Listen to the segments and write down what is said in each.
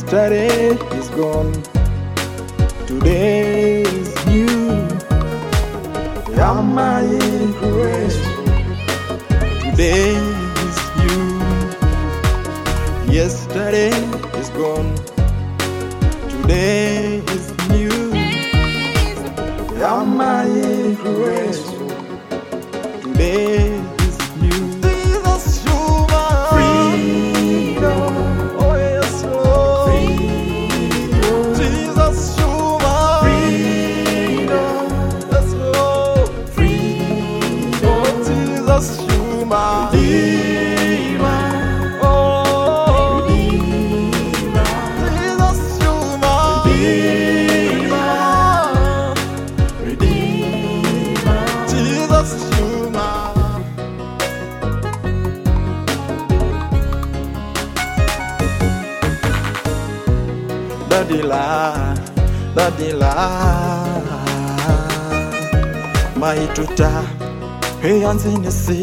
Yesterday is gone, today is new. You're my inspiration. Today is you. Yesterday is gone, today is new. You're my inspiration. Today is new. Jesus, you are freedom. Oh yes, Lord. Freedom. Jesus, you are freedom. Yes, Lord. Freedom. Oh, Jesus, you are Redeemer. Oh, Redeemer. Jesus, you are Redeemer. Redeemer. Jesus, you are. Dadila, maituta heyanzinisi.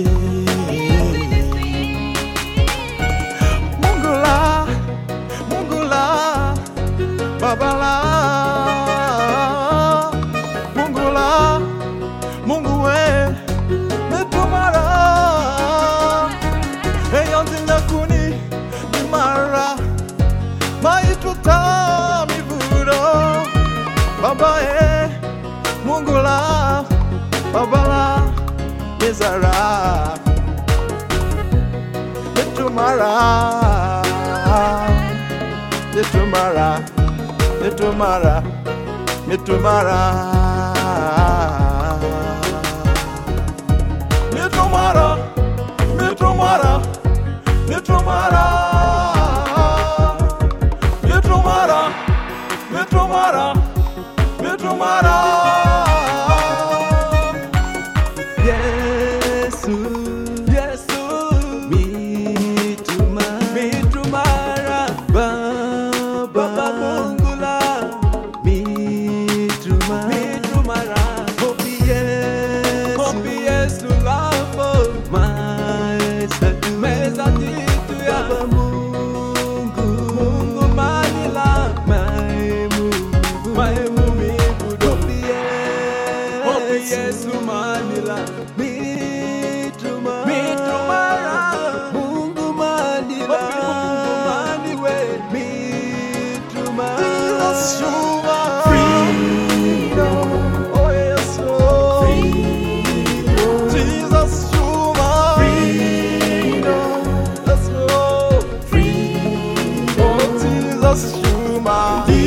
Mungula, babala, Mungula, Mungue, metumara, heyanzinakuni, mara, maituta. Baba Mungula, Babala, Mizara, Nitumara, Nitumara, Nitumara, Nitumara, Nitumara, Nitumara, Nitumara, Nitumara, Nitumara. Mitumara, Yesu, Yesu, Mitumara, Baba Mungula, Mitumara, Hopi Yesu, Lavo, Mesa Titu, Baba Mungu Manila, Yesu Manila, Mitumara, Mungu Manila, Mitumara, Jesus, you are freedom. Oh yes, Lord. Freedom. Jesus, you are freedom. Yes, Lord. Freedom. Oh Jesus, you are.